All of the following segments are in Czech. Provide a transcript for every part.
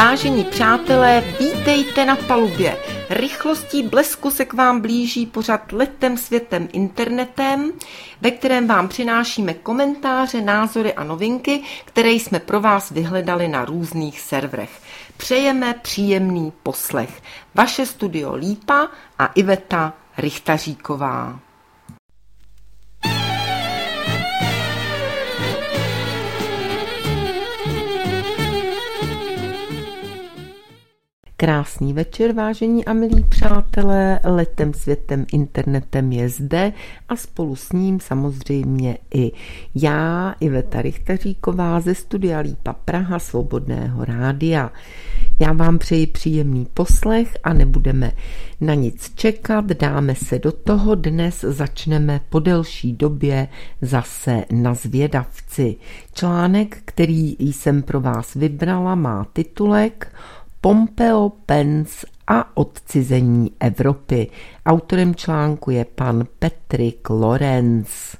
Vážení přátelé, vítejte na palubě. Rychlostí blesku se k vám blíží pořad Letem světem internetem, ve kterém vám přinášíme komentáře, názory a novinky, které jsme pro vás vyhledali na různých serverech. Přejeme příjemný poslech. Vaše studio Lípa a Iveta Richtaříková. Krásný večer, vážení a milí přátelé, Letem světem internetem je zde a spolu s ním samozřejmě i já, Iveta Richtaříková ze studia Lípa Praha, Svobodného rádia. Já vám přeji příjemný poslech a nebudeme na nic čekat, dáme se do toho. Dnes začneme po delší době zase na zvědavci. Článek, který jsem pro vás vybrala, má titulek Pompeo, Pence a odcizení Evropy. Autorem článku je pan Patrick Lawrence.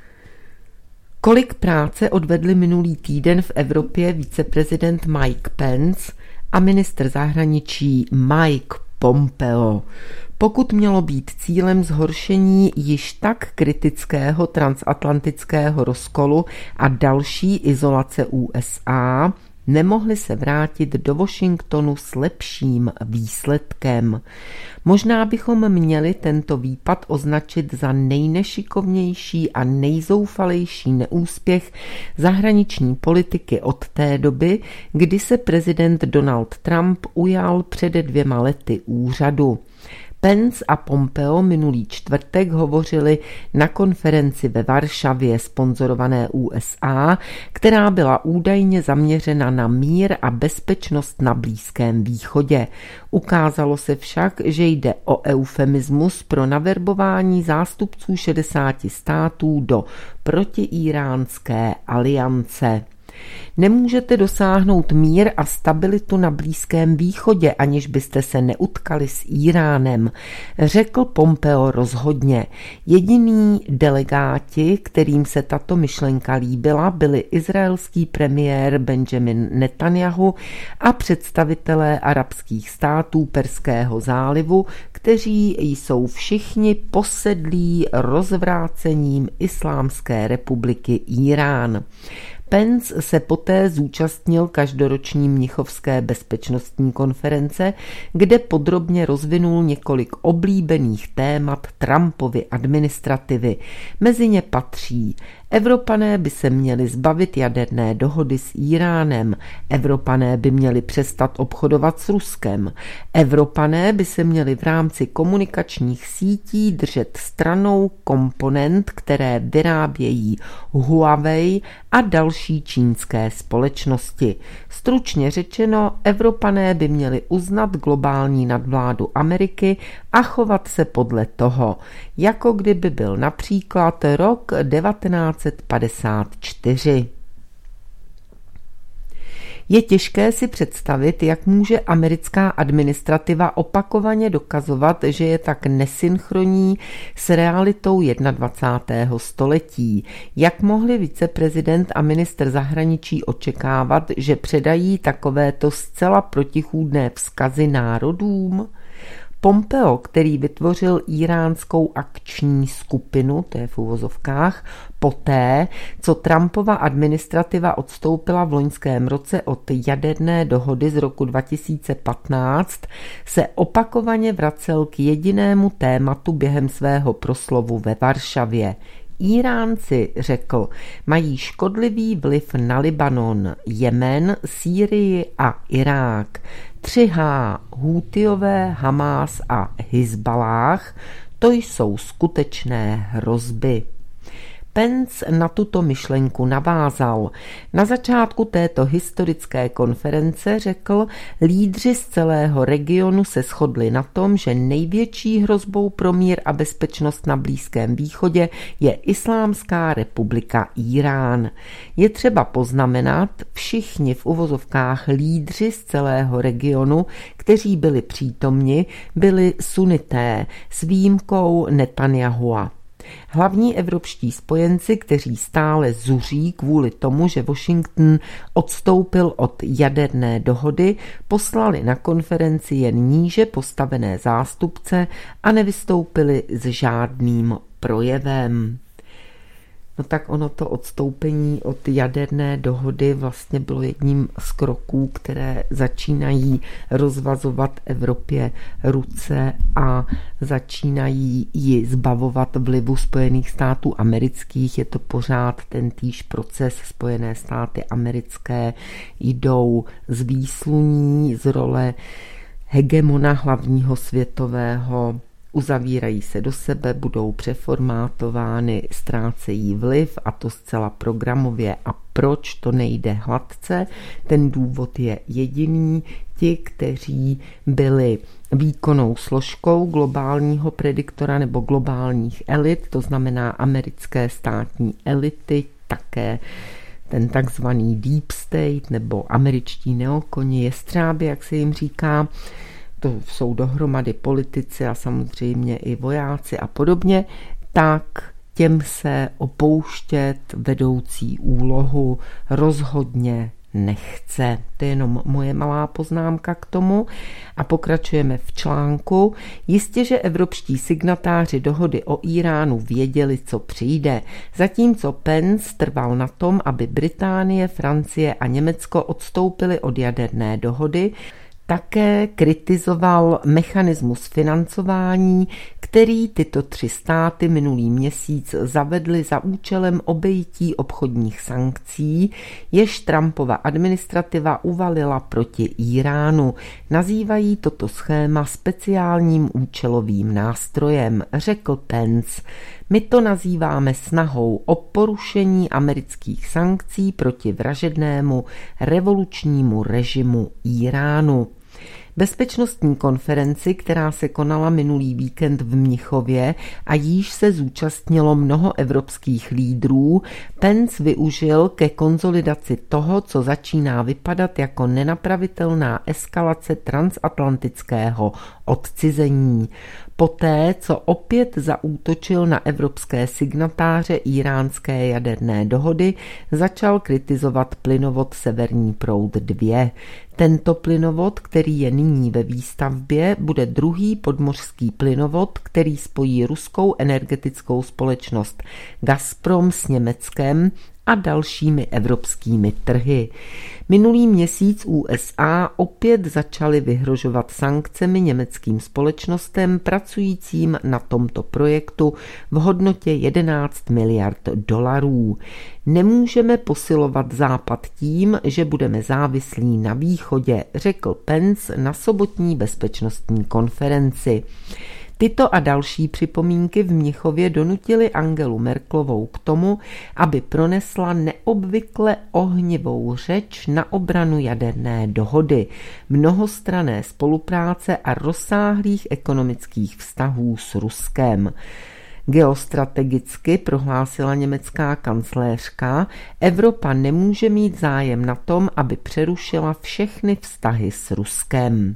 Kolik práce odvedli minulý týden v Evropě viceprezident Mike Pence a ministr zahraničí Mike Pompeo. Pokud mělo být cílem zhoršení již tak kritického transatlantického rozkolu a další izolace USA, nemohli se vrátit do Washingtonu s lepším výsledkem. Možná bychom měli tento výpad označit za nejnešikovnější a nejzoufalejší neúspěch zahraniční politiky od té doby, kdy se prezident Donald Trump ujal před 2 lety úřadu. Pence a Pompeo minulý čtvrtek hovořili na konferenci ve Varšavě sponzorované USA, která byla údajně zaměřena na mír a bezpečnost na Blízkém východě. Ukázalo se však, že jde o eufemismus pro naverbování zástupců 60 států do protiíránské aliance. Nemůžete dosáhnout mír a stabilitu na Blízkém východě, aniž byste se neutkali s Íránem, řekl Pompeo rozhodně. Jediní delegáti, kterým se tato myšlenka líbila, byli izraelský premiér Benjamin Netanjahu a představitelé arabských států Perského zálivu, kteří jsou všichni posedlí rozvrácením Islámské republiky Írán. Pence se poté zúčastnil každoroční mnichovské bezpečnostní konference, kde podrobně rozvinul několik oblíbených témat Trumpovy administrativy. Mezi ně patří: Evropané by se měli zbavit jaderné dohody s Íránem, Evropané by měli přestat obchodovat s Ruskem, Evropané by se měli v rámci komunikačních sítí držet stranou komponent, které vyrábějí Huawei a další čínské společnosti. Stručně řečeno, Evropané by měli uznat globální nadvládu Ameriky a chovat se podle toho, jako kdyby byl například rok 1954. Je těžké si představit, jak může americká administrativa opakovaně dokazovat, že je tak nesynchronní s realitou 21. století. Jak mohli viceprezident a ministr zahraničí očekávat, že předají takovéto zcela protichůdné vzkazy národům? Pompeo, který vytvořil íránskou akční skupinu, to je v uvozovkách, poté, co Trumpova administrativa odstoupila v loňském roce od jaderné dohody z roku 2015, se opakovaně vracel k jedinému tématu během svého proslovu ve Varšavě. Iránci, řekl, mají škodlivý vliv na Libanon, Jemen, Sýrii a Irák. 3H, Hútiové, Hamás a Hizbalách, to jsou skutečné hrozby. Pence na tuto myšlenku navázal. Na začátku této historické konference řekl, lídři z celého regionu se shodli na tom, že největší hrozbou pro mír a bezpečnost na Blízkém východě je Islámská republika Írán. Je třeba poznamenat, všichni v uvozovkách lídři z celého regionu, kteří byli přítomni, byli sunité s výjimkou Netanjahua. Hlavní evropští spojenci, kteří stále zuří kvůli tomu, že Washington odstoupil od jaderné dohody, poslali na konferenci jen níže postavené zástupce a nevystoupili s žádným projevem. No tak ono to odstoupení od jaderné dohody vlastně bylo jedním z kroků, které začínají rozvazovat Evropě ruce a začínají ji zbavovat vlivu Spojených států amerických. Je to pořád tentýž proces. Spojené státy americké jdou z výsluní, z role hegemona hlavního světového, uzavírají se do sebe, budou přeformátovány, ztrácejí vliv, a to zcela programově. A proč to nejde hladce? Ten důvod je jediný. Ti, kteří byli výkonnou složkou globálního prediktora nebo globálních elit, to znamená americké státní elity, také ten takzvaný deep state nebo američtí neokoni, jestřáby, jak se jim říká, to jsou dohromady politici a samozřejmě i vojáci a podobně, tak těm se opouštět vedoucí úlohu rozhodně nechce. To je jenom moje malá poznámka k tomu a pokračujeme v článku. Jistě, že evropští signatáři dohody o Íránu věděli, co přijde, zatímco Pence trval na tom, aby Británie, Francie a Německo odstoupily od jaderné dohody. Také kritizoval mechanismus financování, který tyto 3 státy minulý měsíc zavedly za účelem obejití obchodních sankcí, jež Trumpova administrativa uvalila proti Íránu. Nazývají toto schéma speciálním účelovým nástrojem, řekl Pence. My to nazýváme snahou o porušení amerických sankcí proti vražednému revolučnímu režimu Íránu. Bezpečnostní konferenci, která se konala minulý víkend v Mnichově a jíž se zúčastnilo mnoho evropských lídrů, Pence využil ke konsolidaci toho, co začíná vypadat jako nenapravitelná eskalace transatlantického odcizení. Poté, co opět zaútočil na evropské signatáře íránské jaderné dohody, začal kritizovat plynovod Severní proud 2. Tento plynovod, který je nyní ve výstavbě, bude druhý podmořský plynovod, který spojí ruskou energetickou společnost Gazprom s Německem a dalšími evropskými trhy. Minulý měsíc USA opět začaly vyhrožovat sankcemi německým společnostem pracujícím na tomto projektu v hodnotě 11 miliard dolarů. Nemůžeme posilovat Západ tím, že budeme závislí na východě, řekl Pence na sobotní bezpečnostní konferenci. Tyto a další připomínky v Mnichově donutily Angelu Merkelovou k tomu, aby pronesla neobvykle ohnivou řeč na obranu jaderné dohody, mnohostranné spolupráce a rozsáhlých ekonomických vztahů s Ruskem. Geostrategicky, prohlásila německá kancléřka, Evropa nemůže mít zájem na tom, aby přerušila všechny vztahy s Ruskem.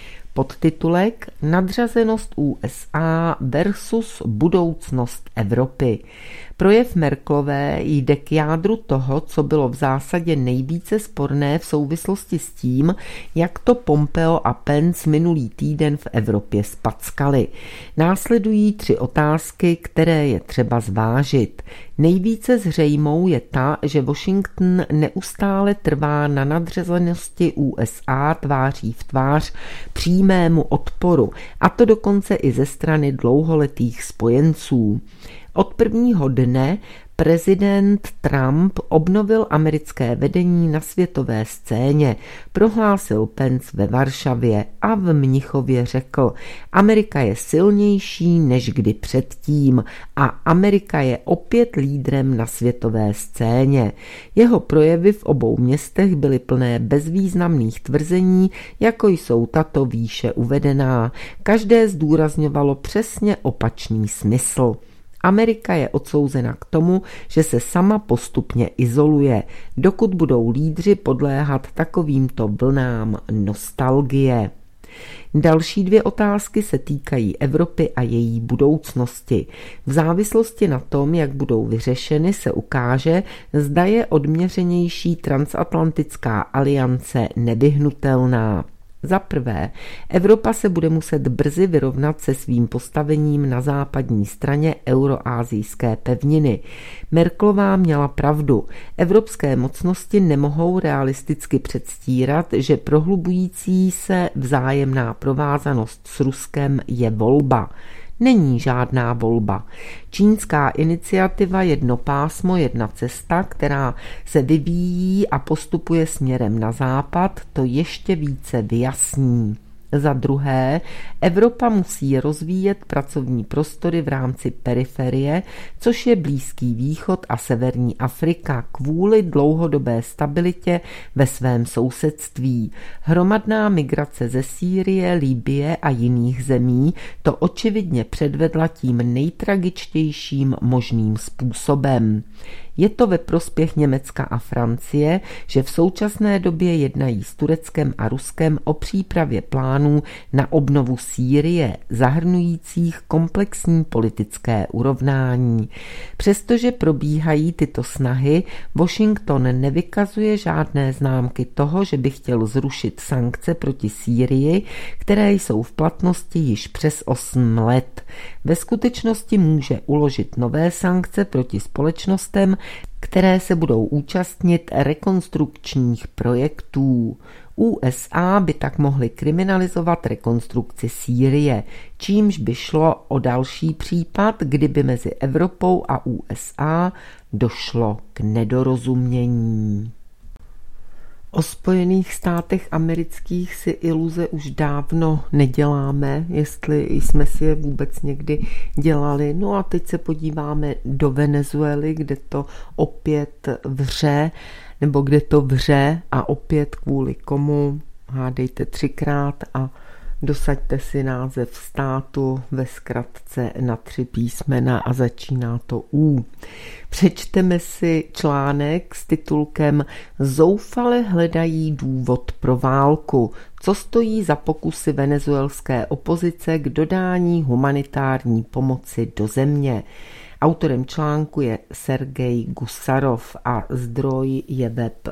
Podtitulek Nadřazenost USA versus budoucnost Evropy. Projev Merkelové jde k jádru toho, co bylo v zásadě nejvíce sporné v souvislosti s tím, jak to Pompeo a Pence minulý týden v Evropě spackali. Následují 3 otázky, které je třeba zvážit. Nejvíce zřejmou je ta, že Washington neustále trvá na nadřazenosti USA tváří v tvář přímému odporu, a to dokonce i ze strany dlouholetých spojenců. Od prvního dne prezident Trump obnovil americké vedení na světové scéně, prohlásil Pence ve Varšavě a v Mnichově řekl: Amerika je silnější než kdy předtím a Amerika je opět lídrem na světové scéně. Jeho projevy v obou městech byly plné bezvýznamných tvrzení, jako jsou tato výše uvedená. Každé zdůrazňovalo přesně opačný smysl. Amerika je odsouzena k tomu, že se sama postupně izoluje, dokud budou lídři podléhat takovýmto vlnám nostalgie. Další dvě otázky se týkají Evropy a její budoucnosti. V závislosti na tom, jak budou vyřešeny, se ukáže, zda je odměřenější transatlantická aliance nevyhnutelná. Za prvé, Evropa se bude muset brzy vyrovnat se svým postavením na západní straně euroasijské pevniny. Merkelová měla pravdu. Evropské mocnosti nemohou realisticky předstírat, že prohlubující se vzájemná provázanost s Ruskem je volba. Není žádná volba. Čínská iniciativa Jedno pásmo, jedna cesta, která se vyvíjí a postupuje směrem na západ, to ještě více vyjasní. Za druhé, Evropa musí rozvíjet pracovní prostory v rámci periferie, což je Blízký východ a severní Afrika kvůli dlouhodobé stabilitě ve svém sousedství. Hromadná migrace ze Sýrie, Libye a jiných zemí to očividně předvedla tím nejtragičtějším možným způsobem. Je to ve prospěch Německa a Francie, že v současné době jednají s Tureckem a Ruskem o přípravě plánů na obnovu Sýrie, zahrnujících komplexní politické urovnání. Přestože probíhají tyto snahy, Washington nevykazuje žádné známky toho, že by chtěl zrušit sankce proti Sýrii, které jsou v platnosti již přes 8 let. Ve skutečnosti může uložit nové sankce proti společnostem, které se budou účastnit rekonstrukčních projektů. USA by tak mohly kriminalizovat rekonstrukci Sýrie, čímž by šlo o další případ, kdyby mezi Evropou a USA došlo k nedorozumění. O Spojených státech amerických si iluze už dávno neděláme, jestli jsme si je vůbec někdy dělali. No a teď se podíváme do Venezuely, kde to opět vře, nebo kde to vře a opět kvůli komu. Hádejte 3krát a dosaďte si název státu ve zkratce na 3 písmena a začíná to U. Přečteme si článek s titulkem Zoufale hledají důvod pro válku. Co stojí za pokusy venezuelské opozice k dodání humanitární pomoci do země? Autorem článku je Sergej Gusarov a zdroj je web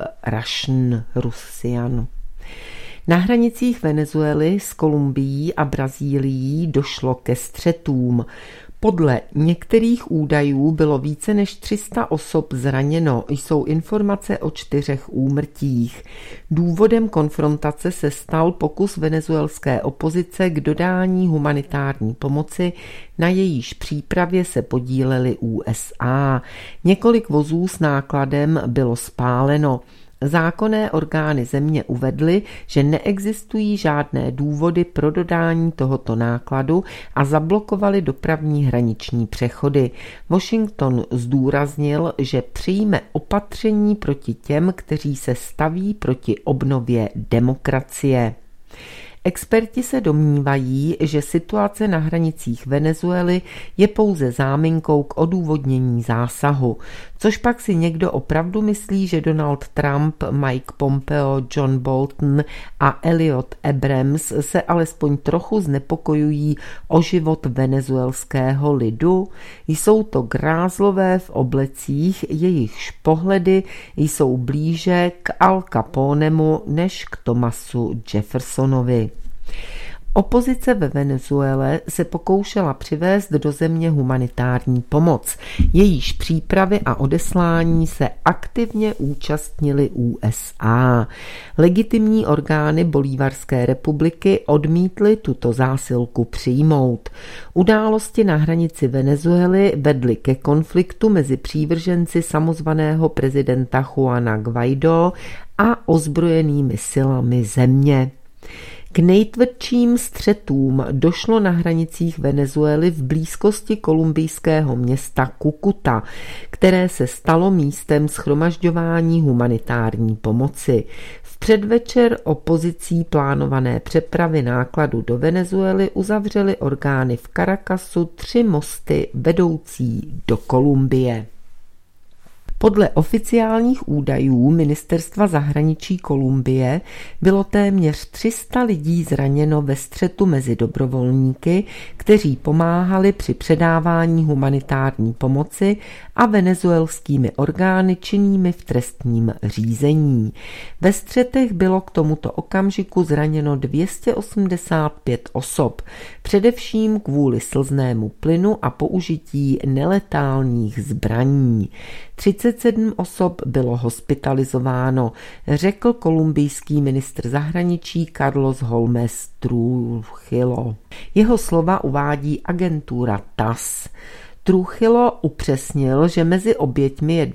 Russian. Na hranicích Venezuely s Kolumbií a Brazílií došlo ke střetům. Podle některých údajů bylo více než 300 osob zraněno, jsou informace o 4 úmrtích. Důvodem konfrontace se stal pokus venezuelské opozice k dodání humanitární pomoci, na jejíž přípravě se podílely USA. Několik vozů s nákladem bylo spáleno. Zákonné orgány země uvedly, že neexistují žádné důvody pro dodání tohoto nákladu a zablokovali dopravní hraniční přechody. Washington zdůraznil, že přijme opatření proti těm, kteří se staví proti obnově demokracie. Experti se domnívají, že situace na hranicích Venezuely je pouze záminkou k odůvodnění zásahu. Což pak si někdo opravdu myslí, že Donald Trump, Mike Pompeo, John Bolton a Elliot Abrams se alespoň trochu znepokojují o život venezuelského lidu? Jsou to grázlové v oblecích, jejichž pohledy jsou blíže k Al Caponemu než k Thomasu Jeffersonovi. Opozice ve Venezuele se pokoušela přivést do země humanitární pomoc. Jejíž přípravy a odeslání se aktivně účastnily USA. Legitimní orgány Bolívarské republiky odmítly tuto zásilku přijmout. Události na hranici Venezuely vedly ke konfliktu mezi přívrženci samozvaného prezidenta Juana Guaidó a ozbrojenými silami země. K nejtvrdším střetům došlo na hranicích Venezuely v blízkosti kolumbijského města Cúcuta, které se stalo místem shromažďování humanitární pomoci. V předvečer opozicí plánované přepravy nákladu do Venezuely uzavřely orgány v Caracasu 3 mosty vedoucí do Kolumbie. Podle oficiálních údajů Ministerstva zahraničí Kolumbie bylo téměř 300 lidí zraněno ve střetu mezi dobrovolníky, kteří pomáhali při předávání humanitární pomoci a venezuelskými orgány činnými v trestním řízení. Ve střetech bylo k tomuto okamžiku zraněno 285 osob, především kvůli slznému plynu a použití neletálních zbraní. 37 osob bylo hospitalizováno, řekl kolumbijský ministr zahraničí Carlos Holmes Trujillo. Jeho slova uvádí agentura TASS. Trujillo upřesnil, že mezi oběťmi je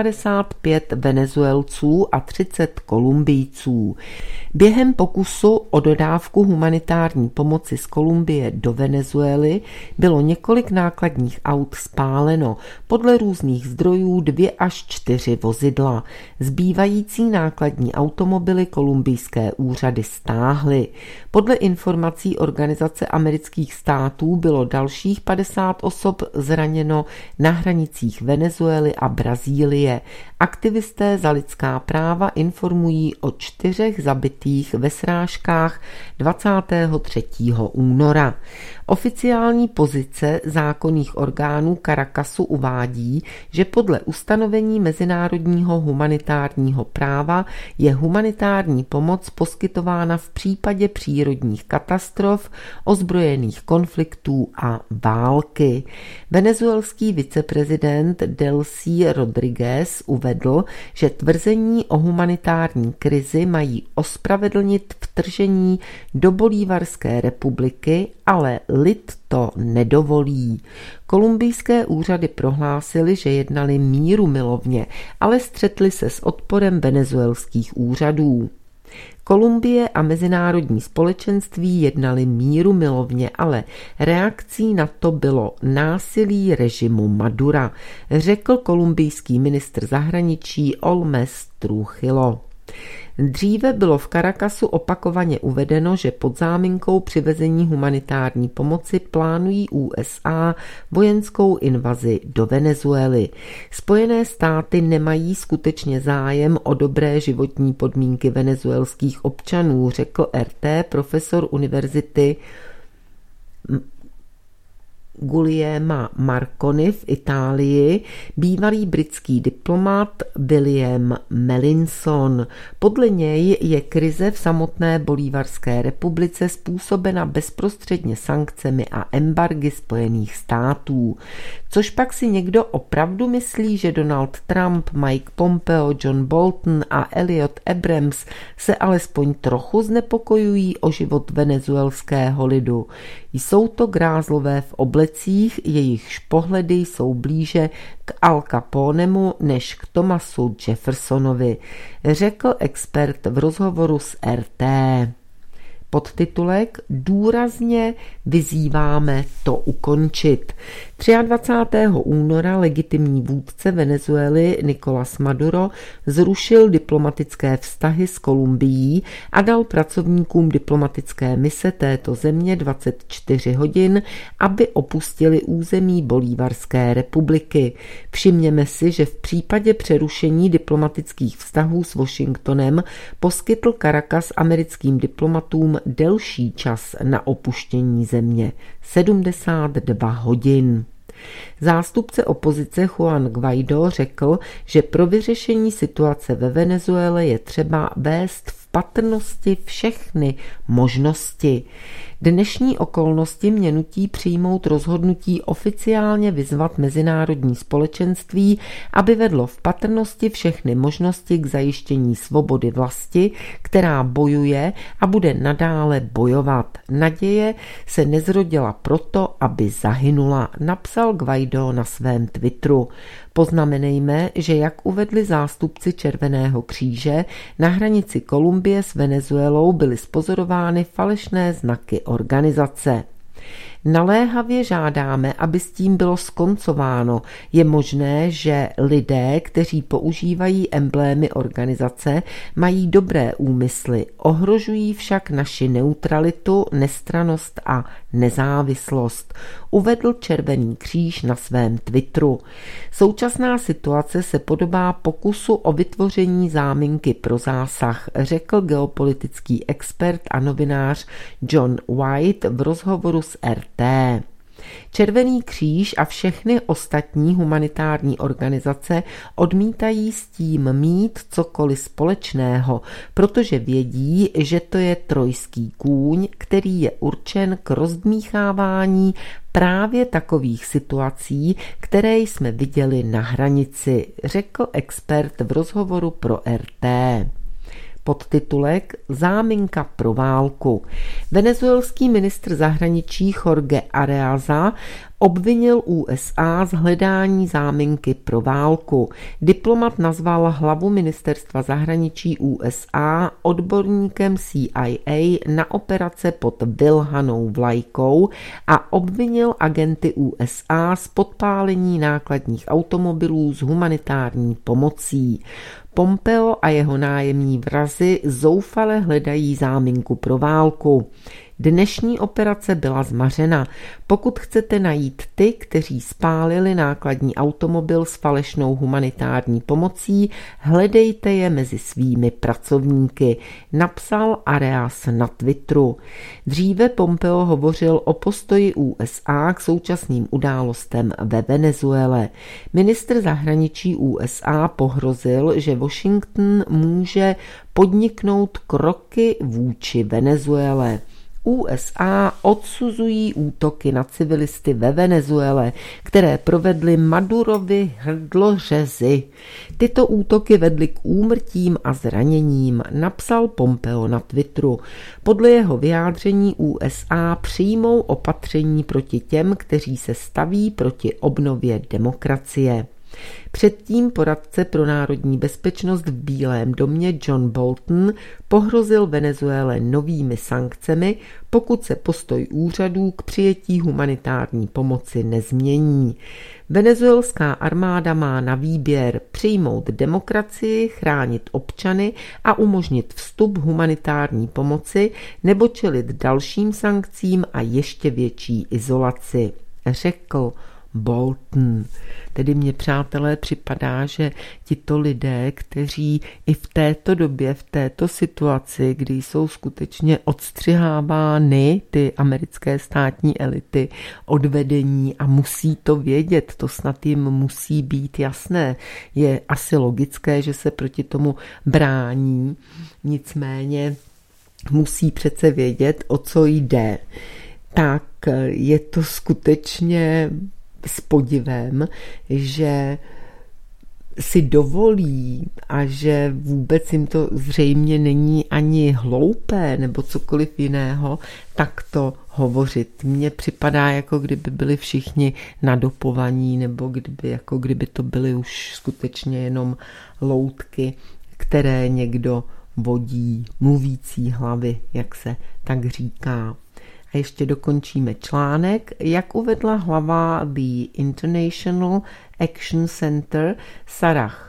255 Venezuelců a 30 Kolumbijců. Během pokusu o dodávku humanitární pomoci z Kolumbie do Venezuely bylo několik nákladních aut spáleno, podle různých zdrojů 2 až 4 vozidla. Zbývající nákladní automobily kolumbijské úřady stáhly. Podle informací Organizace amerických států bylo dalších 50 osob zraněno na hranicích Venezuely a Brazílie. Aktivisté za lidská práva informují o 4 zabitých ve srážkách 23. února. Oficiální pozice zákonných orgánů Caracasu uvádí, že podle ustanovení mezinárodního humanitárního práva je humanitární pomoc poskytována v případě přírodních katastrof, ozbrojených konfliktů a války. Venezuelský viceprezident Delcy Rodríguez uvedl, že tvrzení o humanitární krizi mají ospravedlnit vtržení do Bolívarské republiky, ale lid to nedovolí. Kolumbijské úřady prohlásily, že jednali mírumilovně, ale střetli se s odporem venezuelských úřadů. Kolumbie a mezinárodní společenství jednali mírumilovně, ale reakcí na to bylo násilí režimu Madura, řekl kolumbijský ministr zahraničí Holmes Trujillo. Dříve bylo v Caracasu opakovaně uvedeno, že pod záminkou přivezení humanitární pomoci plánují USA vojenskou invazi do Venezuely. Spojené státy nemají skutečně zájem o dobré životní podmínky venezuelských občanů, řekl RT profesor univerzity Guglielma Marconi v Itálii, bývalý britský diplomat William Melanson. Podle něj je krize v samotné Bolívarské republice způsobena bezprostředně sankcemi a embargy Spojených států. Což pak si někdo opravdu myslí, že Donald Trump, Mike Pompeo, John Bolton a Elliot Abrams se alespoň trochu znepokojují o život venezuelského lidu? Jsou to grázlové v oblecích, jejichž pohledy jsou blíže k Al Caponemu než k Thomasu Jeffersonovi, řekl expert v rozhovoru s RT. Podtitulek Důrazně vyzýváme to ukončit. 23. února legitimní vůdce Venezuely Nicolás Maduro zrušil diplomatické vztahy s Kolumbií a dal pracovníkům diplomatické mise této země 24 hodin, aby opustili území Bolívarské republiky. Všimněme si, že v případě přerušení diplomatických vztahů s Washingtonem poskytl Caracas americkým diplomatům delší čas na opuštění země, 72 hodin. Zástupce opozice Juan Guaidó řekl, že pro vyřešení situace ve Venezuele je třeba vést v patrnosti všechny možnosti. Dnešní okolnosti mě nutí přijmout rozhodnutí oficiálně vyzvat mezinárodní společenství, aby vedlo v patrnosti všechny možnosti k zajištění svobody vlasti, která bojuje a bude nadále bojovat. Naděje se nezrodila proto, aby zahynula, napsal Guaidó na svém Twitteru. Poznamenejme, že jak uvedli zástupci Červeného kříže, na hranici Kolumbie s Venezuelou byly zpozorovány falešné znaky organizace. Naléhavě žádáme, aby s tím bylo skoncováno. Je možné, že lidé, kteří používají emblémy organizace, mají dobré úmysly, ohrožují však naši neutralitu, nestrannost a nezávislost, uvedl Červený kříž na svém Twitteru. Současná situace se podobá pokusu o vytvoření záminky pro zásah, řekl geopolitický expert a novinář John White v rozhovoru s RT. Červený kříž a všechny ostatní humanitární organizace odmítají s tím mít cokoliv společného, protože vědí, že to je trojský kůň, který je určen k rozdmíchávání právě takových situací, které jsme viděli na hranici, řekl expert v rozhovoru pro RT. Podtitulek Záminka pro válku. Venezuelský ministr zahraničí Jorge Arreaza obvinil USA z hledání záminky pro válku. Diplomat nazval hlavu ministerstva zahraničí USA odborníkem CIA na operace pod vylhanou vlajkou a obvinil agenty USA z podpálení nákladních automobilů s humanitární pomocí. Pompeo a jeho nájemní vrazi zoufale hledají záminku pro válku. Dnešní operace byla zmařena. Pokud chcete najít ty, kteří spálili nákladní automobil s falešnou humanitární pomocí, hledejte je mezi svými pracovníky, napsal Arias na Twitteru. Dříve Pompeo hovořil o postoji USA k současným událostem ve Venezuele. Ministr zahraničí USA pohrozil, že Washington může podniknout kroky vůči Venezuele. USA odsuzují útoky na civilisty ve Venezuele, které provedly Madurovi hrdlořezy. Tyto útoky vedly k úmrtím a zraněním, napsal Pompeo na Twitteru. Podle jeho vyjádření USA přijmou opatření proti těm, kteří se staví proti obnově demokracie. Předtím poradce pro národní bezpečnost v Bílém domě John Bolton pohrozil Venezuele novými sankcemi, pokud se postoj úřadů k přijetí humanitární pomoci nezmění. Venezuelská armáda má na výběr přijmout demokracii, chránit občany a umožnit vstup humanitární pomoci nebo čelit dalším sankcím a ještě větší izolaci, řekl Bolton. Tedy mně, přátelé, připadá, že tito lidé, kteří i v této době, v této situaci, kdy jsou skutečně odstřihávány ty americké státní elity od vedení a musí to vědět, to snad jim musí být jasné. Je asi logické, že se proti tomu brání, nicméně musí přece vědět, o co jde. Tak je to skutečně s podivem, že si dovolí a že vůbec jim to zřejmě není ani hloupé nebo cokoliv jiného, tak to hovořit. Mně připadá, jako kdyby byli všichni nadopovaní nebo kdyby to byly už skutečně jenom loutky, které někdo vodí, mluvící hlavy, jak se tak říká. A ještě dokončíme článek. Jak uvedla hlava The International Action Center Sarah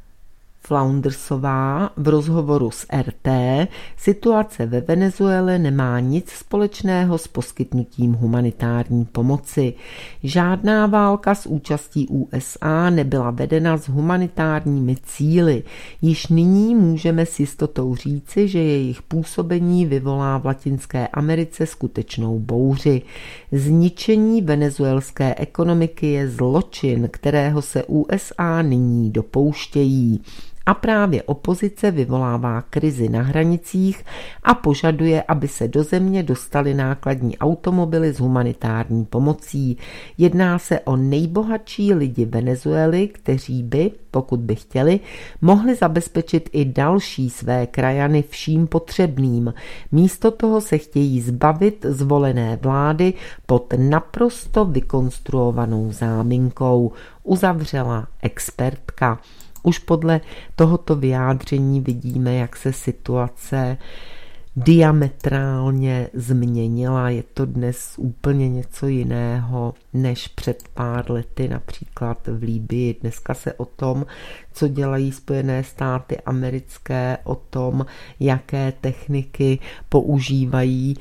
Floundersová v rozhovoru s RT, situace ve Venezuele nemá nic společného s poskytnutím humanitární pomoci. Žádná válka s účastí USA nebyla vedena s humanitárními cíli. Již nyní můžeme s jistotou říci, že jejich působení vyvolá v Latinské Americe skutečnou bouři. Zničení venezuelské ekonomiky je zločin, kterého se USA nyní dopouštějí. A právě opozice vyvolává krizi na hranicích a požaduje, aby se do země dostaly nákladní automobily s humanitární pomocí. Jedná se o nejbohatší lidi Venezuely, kteří by, pokud by chtěli, mohli zabezpečit i další své krajany vším potřebným. Místo toho se chtějí zbavit zvolené vlády pod naprosto vykonstruovanou záminkou, uzavřela expertka. Už podle tohoto vyjádření vidíme, jak se situace diametrálně změnila. Je to dnes úplně něco jiného než před pár lety, například v Libyi. Dneska se o tom, co dělají Spojené státy americké, o tom, jaké techniky používají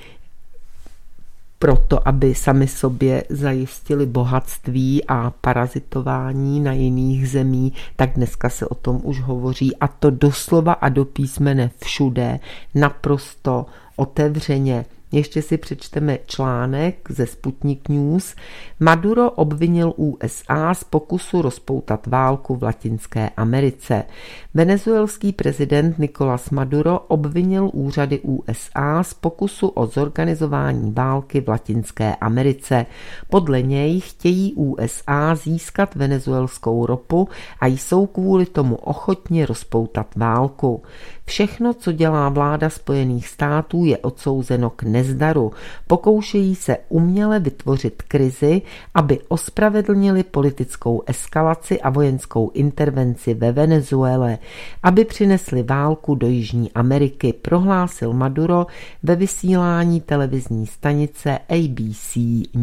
proto, aby sami sobě zajistili bohatství a parazitování na jiných zemí, tak dneska se o tom už hovoří, a to doslova a do písmene všude, naprosto otevřeně. Ještě si přečteme článek ze Sputnik News. Maduro obvinil USA z pokusu rozpoutat válku v Latinské Americe. Venezuelský prezident Nicolás Maduro obvinil úřady USA z pokusu o zorganizování války v Latinské Americe. Podle něj chtějí USA získat venezuelskou ropu a jsou kvůli tomu ochotni rozpoutat válku. Všechno, co dělá vláda Spojených států, je odsouzeno k nezdaru. Pokoušejí se uměle vytvořit krizi, aby ospravedlnili politickou eskalaci a vojenskou intervenci ve Venezuele, aby přinesli válku do Jižní Ameriky, prohlásil Maduro ve vysílání televizní stanice ABC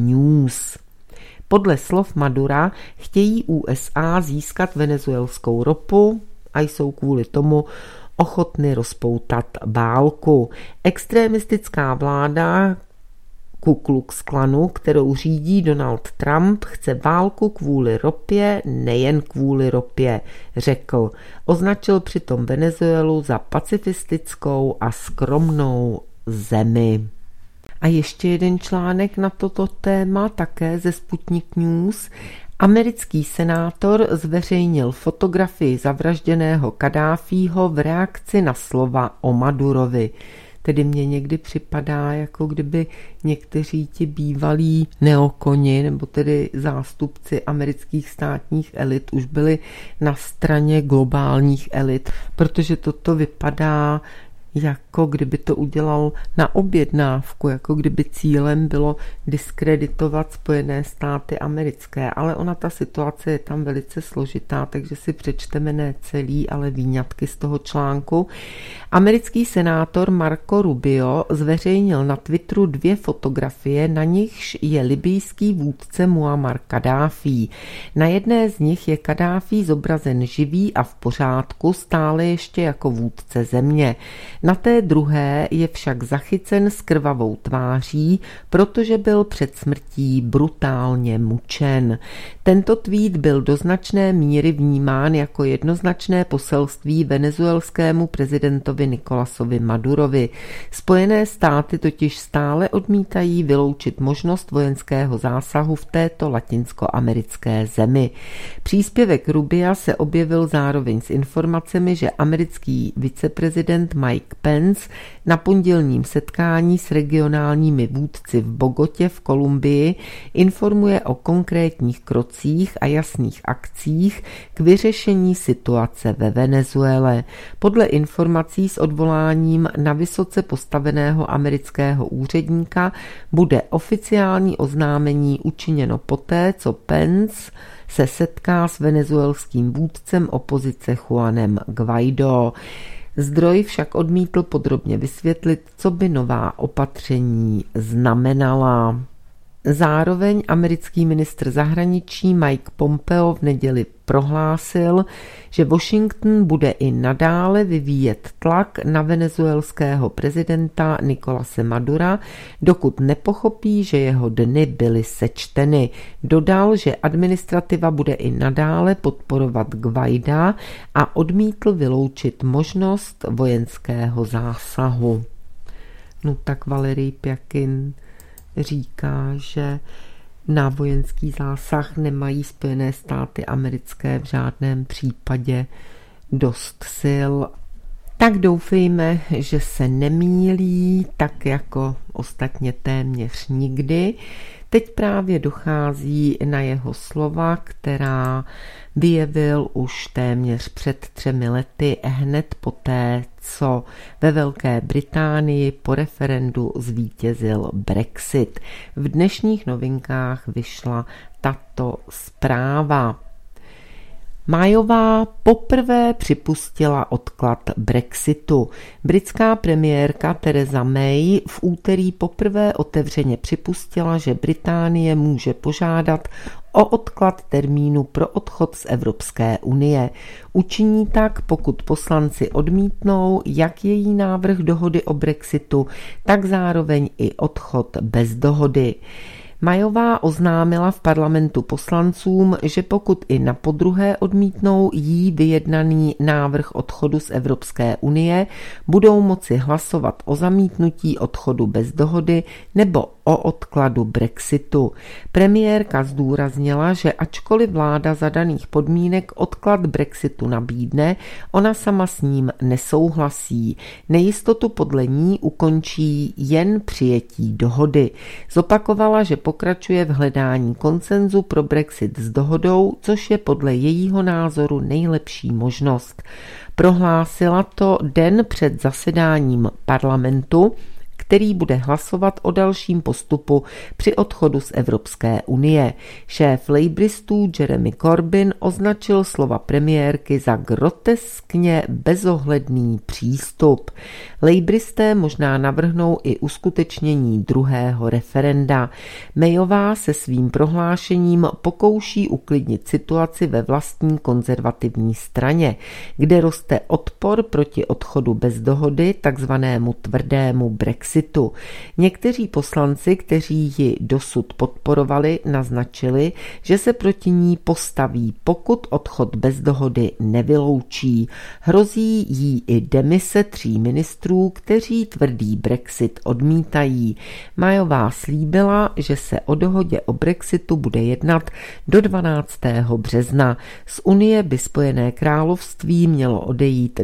News. Podle slov Madura chtějí USA získat venezuelskou ropu a jsou kvůli tomu ochotny rozpoutat válku. Extremistická vláda Ku Klux Klanu, kterou řídí Donald Trump, chce válku kvůli ropě, nejen kvůli ropě, řekl. Označil přitom Venezuelu za pacifistickou a skromnou zemi. A ještě jeden článek na toto téma, také ze Sputnik News. Americký senátor zveřejnil fotografii zavražděného Kaddáfího v reakci na slova o Madurovi. Tedy mně někdy připadá, jako kdyby někteří ti bývalí neokoni, nebo tedy zástupci amerických státních elit už byli na straně globálních elit, protože toto vypadá, jako kdyby to udělal na objednávku, jako kdyby cílem bylo diskreditovat Spojené státy americké, ale ona ta situace je tam velice složitá, takže si přečteme ne celý, ale výňatky z toho článku. Americký senátor Marco Rubio zveřejnil na Twitteru 2 fotografie, na nichž je libijský vůdce Muammar Kaddáfí. Na jedné z nich je Kaddáfí zobrazen živý a v pořádku, stále ještě jako vůdce země. Na té druhé je však zachycen s krvavou tváří, protože byl před smrtí brutálně mučen. Tento tweet byl do značné míry vnímán jako jednoznačné poselství venezuelskému prezidentovi Nicolasovi Madurovi. Spojené státy totiž stále odmítají vyloučit možnost vojenského zásahu v této latinskoamerické zemi. Příspěvek Rubia se objevil zároveň s informacemi, že americký viceprezident Mike Pence na pondělním setkání s regionálními vůdci v Bogotě v Kolumbii informuje o konkrétních krocích a jasných akcích k vyřešení situace ve Venezuele. Podle informací s odvoláním na vysoce postaveného amerického úředníka bude oficiální oznámení učiněno poté, co Pence se setká s venezuelským vůdcem opozice Juanem Guaidó. Zdroj však odmítl podrobně vysvětlit, co by nová opatření znamenala. Zároveň americký ministr zahraničí Mike Pompeo v neděli prohlásil, že Washington bude i nadále vyvíjet tlak na venezuelského prezidenta Nicolase Madura, dokud nepochopí, že jeho dny byly sečteny. Dodal, že administrativa bude i nadále podporovat Guaida a odmítl vyloučit možnost vojenského zásahu. No tak Valerij Pjakin říká, že na vojenský zásah nemají Spojené státy americké v žádném případě dost sil. Tak doufejme, že se nemýlí, tak jako ostatně téměř nikdy. Teď právě dochází na jeho slova, která vyjevil už téměř před 3 lety, hned poté, co ve Velké Británii po referendu zvítězil Brexit. V dnešních novinkách vyšla tato zpráva. Mayová poprvé připustila odklad Brexitu. Britská premiérka Theresa May v úterý poprvé otevřeně připustila, že Británie může požádat o odklad termínu pro odchod z Evropské unie. Učiní tak, pokud poslanci odmítnou jak její návrh dohody o Brexitu, tak zároveň i odchod bez dohody. Mayová oznámila v parlamentu poslancům, že pokud i na podruhé odmítnou jí vyjednaný návrh odchodu z Evropské unie, budou moci hlasovat o zamítnutí odchodu bez dohody nebo o odkladu Brexitu. Premiérka zdůraznila, že ačkoliv vláda za daných podmínek odklad Brexitu nabídne, ona sama s ním nesouhlasí. Nejistotu podle ní ukončí jen přijetí dohody. Zopakovala, že pokračuje v hledání konsenzu pro Brexit s dohodou, což je podle jejího názoru nejlepší možnost. Prohlásila to den před zasedáním parlamentu, který bude hlasovat o dalším postupu při odchodu z Evropské unie. Šéf labouristů Jeremy Corbyn označil slova premiérky za groteskně bezohledný přístup. Labouristé možná navrhnou i uskutečnění druhého referenda. Mayová se svým prohlášením pokouší uklidnit situaci ve vlastní konzervativní straně, kde roste odpor proti odchodu bez dohody, takzvanému tvrdému Brexitu. Někteří poslanci, kteří ji dosud podporovali, naznačili, že se proti ní postaví, pokud odchod bez dohody nevyloučí. Hrozí jí i demise 3 ministrů, kteří tvrdý Brexit odmítají. Mayová slíbila, že se o dohodě o Brexitu bude jednat do 12. března. Z Unie by Spojené království mělo odejít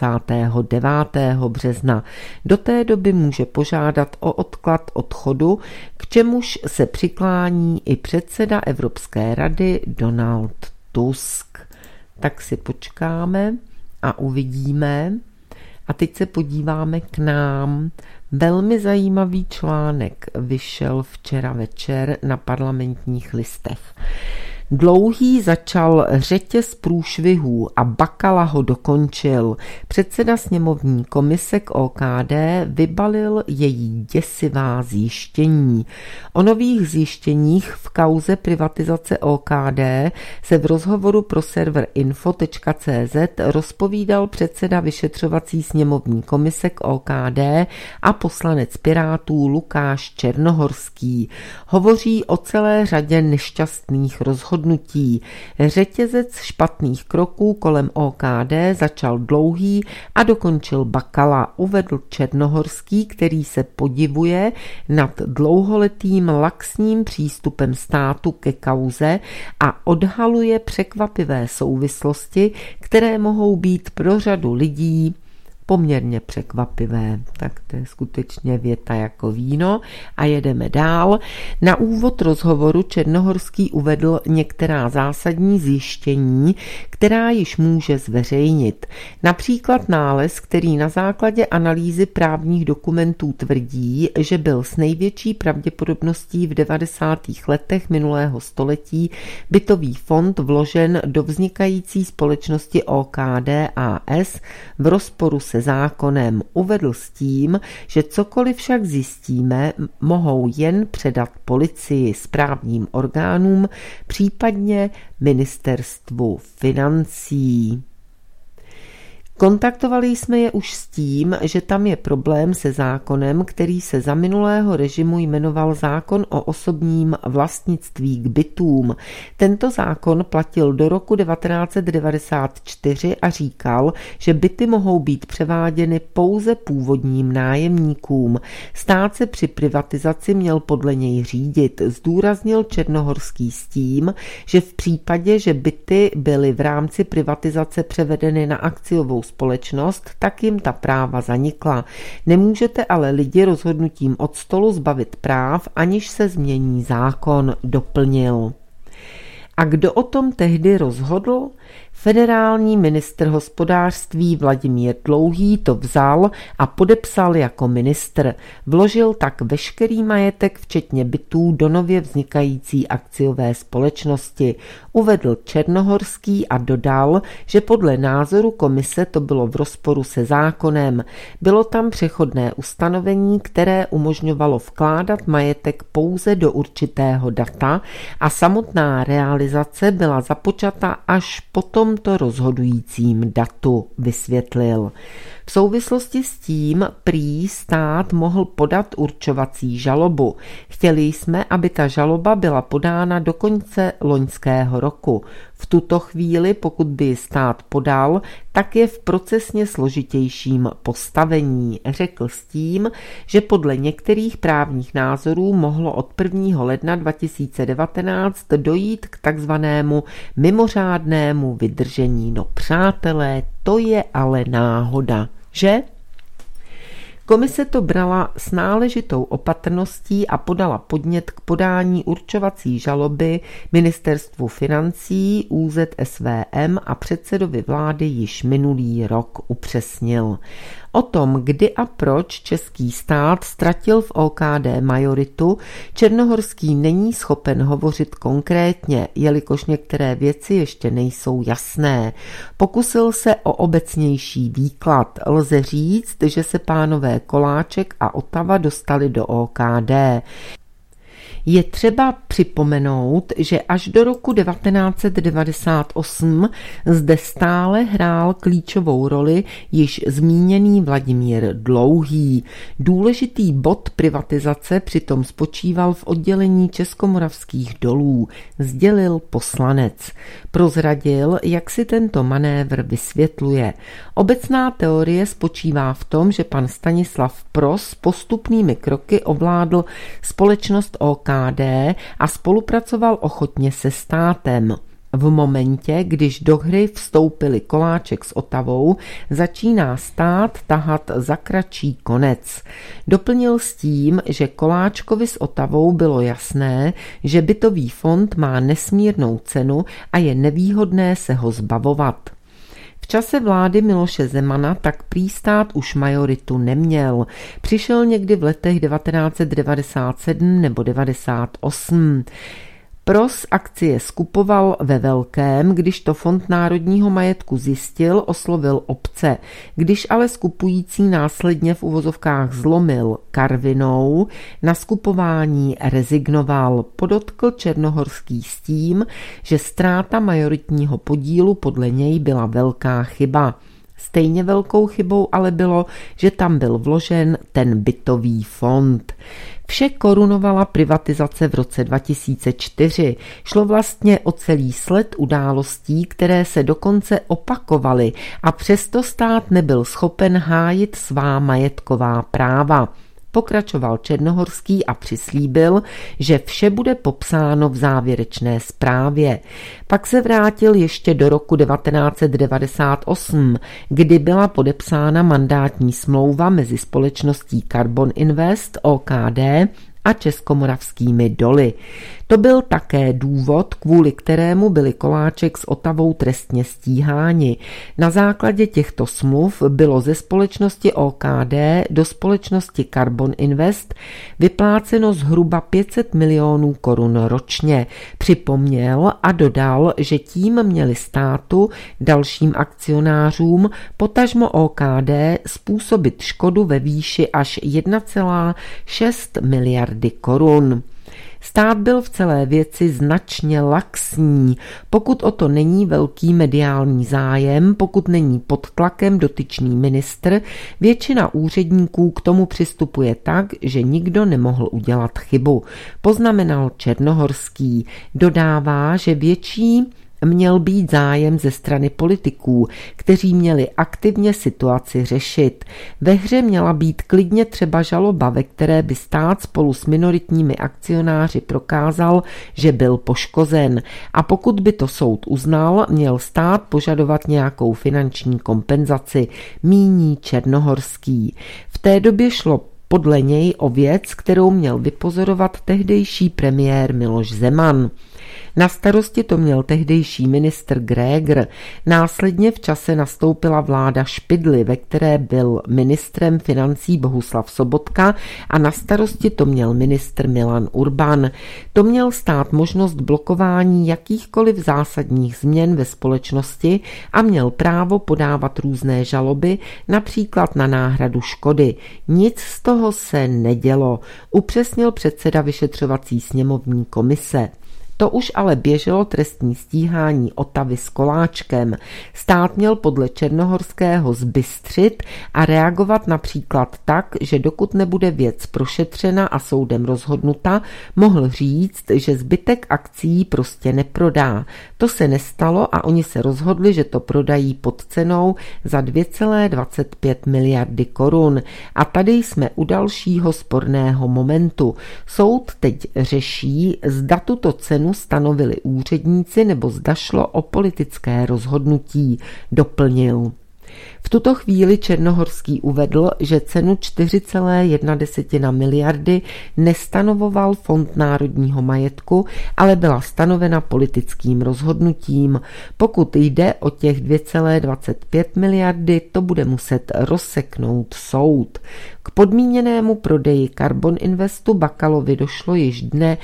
29. března. Do té doby může požádat o odklad odchodu, k čemuž se přiklání i předseda Evropské rady Donald Tusk. Tak si počkáme a uvidíme. A teď se podíváme k nám. Velmi zajímavý článek vyšel včera večer na Parlamentních listech. Dlouhý začal řetěz průšvihů a Bakala ho dokončil. Předseda sněmovní komise k OKD vybalil její děsivá zjištění. O nových zjištěních v kauze privatizace OKD se v rozhovoru pro server info.cz rozpovídal předseda vyšetřovací sněmovní komise k OKD a poslanec Pirátů Lukáš Černohorský. Hovoří o celé řadě nešťastných rozhodnutí. Řetězec špatných kroků kolem OKD začal Dlouhý a dokončil Bakala, uvedl Černohorský, který se podivuje nad dlouholetým laxním přístupem státu ke kauze a odhaluje překvapivé souvislosti, které mohou být pro řadu lidí poměrně překvapivé. Tak to je skutečně věta jako víno a jedeme dál. Na úvod rozhovoru Černohorský uvedl některá zásadní zjištění, která již může zveřejnit. Například nález, který na základě analýzy právních dokumentů tvrdí, že byl s největší pravděpodobností v 90. letech minulého století bytový fond vložen do vznikající společnosti OKD AS v rozporu se zákonem. Uvedl s tím, že cokoliv však zjistíme, mohou jen předat policii, správním orgánům, případně ministerstvu financí. Kontaktovali jsme je už s tím, že tam je problém se zákonem, který se za minulého režimu jmenoval zákon o osobním vlastnictví k bytům. Tento zákon platil do roku 1994 a říkal, že byty mohou být převáděny pouze původním nájemníkům. Stát se při privatizaci měl podle něj řídit, zdůraznil Černohorský s tím, že v případě, že byty byly v rámci privatizace převedeny na akciovou společnost, tak jim ta práva zanikla. Nemůžete ale lidi rozhodnutím od stolu zbavit práv, aniž se změní zákon, doplnil. A kdo o tom tehdy rozhodl? Federální ministr hospodářství Vladimír Dlouhý to vzal a podepsal jako ministr. Vložil tak veškerý majetek, včetně bytů, do nově vznikající akciové společnosti. Uvedl Černohorský a dodal, že podle názoru komise to bylo v rozporu se zákonem. Bylo tam přechodné ustanovení, které umožňovalo vkládat majetek pouze do určitého data a samotná realizace byla započata až po tomto rozhodujícím datu, vysvětlil. V souvislosti s tím prý stát mohl podat určovací žalobu. Chtěli jsme, aby ta žaloba byla podána do konce loňského roku. V tuto chvíli, pokud by ji stát podal, tak je v procesně složitějším postavení. Řekl s tím, že podle některých právních názorů mohlo od 1. ledna 2019 dojít k takzvanému mimořádnému vydržení. No přátelé, to je ale náhoda, že? Komise to brala s náležitou opatrností a podala podnět k podání určovací žaloby Ministerstvu financí, ÚZSVM a předsedovi vlády již minulý rok, upřesnil. O tom, kdy a proč český stát ztratil v OKD majoritu, Černohorský není schopen hovořit konkrétně, jelikož některé věci ještě nejsou jasné. Pokusil se o obecnější výklad. Lze říct, že se pánové Koláček a Otava dostali do OKD. Je třeba připomenout, že až do roku 1998 zde stále hrál klíčovou roli již zmíněný Vladimír Dlouhý. Důležitý bod privatizace přitom spočíval v oddělení Českomoravských dolů, sdělil poslanec. Prozradil, jak si tento manévr vysvětluje. Obecná teorie spočívá v tom, že pan Stanislav Pros postupnými kroky ovládl společnost OKD a spolupracoval ochotně se státem. V momentě, když do hry vstoupili Koláček s Otavou, začíná stát tahat za kratší konec. Doplnil s tím, že Koláčkovi s Otavou bylo jasné, že bytový fond má nesmírnou cenu a je nevýhodné se ho zbavovat. V čase vlády Miloše Zemana tak prý stát už majoritu neměl. Přišel někdy v letech 1997 nebo 98. Pros akcie skupoval ve velkém, když to Fond národního majetku zjistil, oslovil obce. Když ale skupující následně v uvozovkách zlomil Karvinou, na skupování rezignoval. Podotkl Černohorský s tím, že ztráta majoritního podílu podle něj byla velká chyba. Stejně velkou chybou ale bylo, že tam byl vložen ten bytový fond. Vše korunovala privatizace v roce 2004. Šlo vlastně o celý sled událostí, které se dokonce opakovaly a přesto stát nebyl schopen hájit svá majetková práva. Pokračoval Černohorský a přislíbil, že vše bude popsáno v závěrečné zprávě. Pak se vrátil ještě do roku 1998, kdy byla podepsána mandátní smlouva mezi společností Carbon Invest OKD a Českomoravskými doly. To byl také důvod, kvůli kterému byli Koláček s Otavou trestně stíháni. Na základě těchto smluv bylo ze společnosti OKD do společnosti Carbon Invest vypláceno zhruba 500 milionů korun ročně. Připomněl a dodal, že tím měli státu, dalším akcionářům, potažmo OKD způsobit škodu ve výši až 1,6 miliardy korun. Stát byl v celé věci značně laxní. Pokud o to není velký mediální zájem, pokud není pod tlakem dotyčný ministr, většina úředníků k tomu přistupuje tak, že nikdo nemohl udělat chybu. Poznamenal Černohorský. Dodává, že větší měl být zájem ze strany politiků, kteří měli aktivně situaci řešit. Ve hře měla být klidně třeba žaloba, ve které by stát spolu s minoritními akcionáři prokázal, že byl poškozen. A pokud by to soud uznal, měl stát požadovat nějakou finanční kompenzaci, míní Černohorský. V té době šlo podle něj o věc, kterou měl vypozorovat tehdejší premiér Miloš Zeman. Na starosti to měl tehdejší ministr Grégr. Následně v čase nastoupila vláda Špidly, ve které byl ministrem financí Bohuslav Sobotka a na starosti to měl ministr Milan Urban. To měl stát možnost blokování jakýchkoliv zásadních změn ve společnosti a měl právo podávat různé žaloby, například na náhradu škody. Nic z toho se nedělo, upřesnil předseda vyšetřovací sněmovní komise. To už ale běželo trestní stíhání Otavy s Koláčkem. Stát měl podle Černohorského zbystřit a reagovat například tak, že dokud nebude věc prošetřena a soudem rozhodnuta, mohl říct, že zbytek akcií prostě neprodá. To se nestalo a oni se rozhodli, že to prodají pod cenou za 2,25 miliardy korun. A tady jsme u dalšího sporného momentu. Soud teď řeší, zda tuto cenu stanovili úředníci nebo zda šlo o politické rozhodnutí, doplnil. V tuto chvíli Černohorský uvedl, že cenu 4,1 miliardy nestanovoval Fond národního majetku, ale byla stanovena politickým rozhodnutím. Pokud jde o těch 2,25 miliardy, to bude muset rozseknout soud. K podmíněnému prodeji Karbon Investu Bakalovi došlo již dne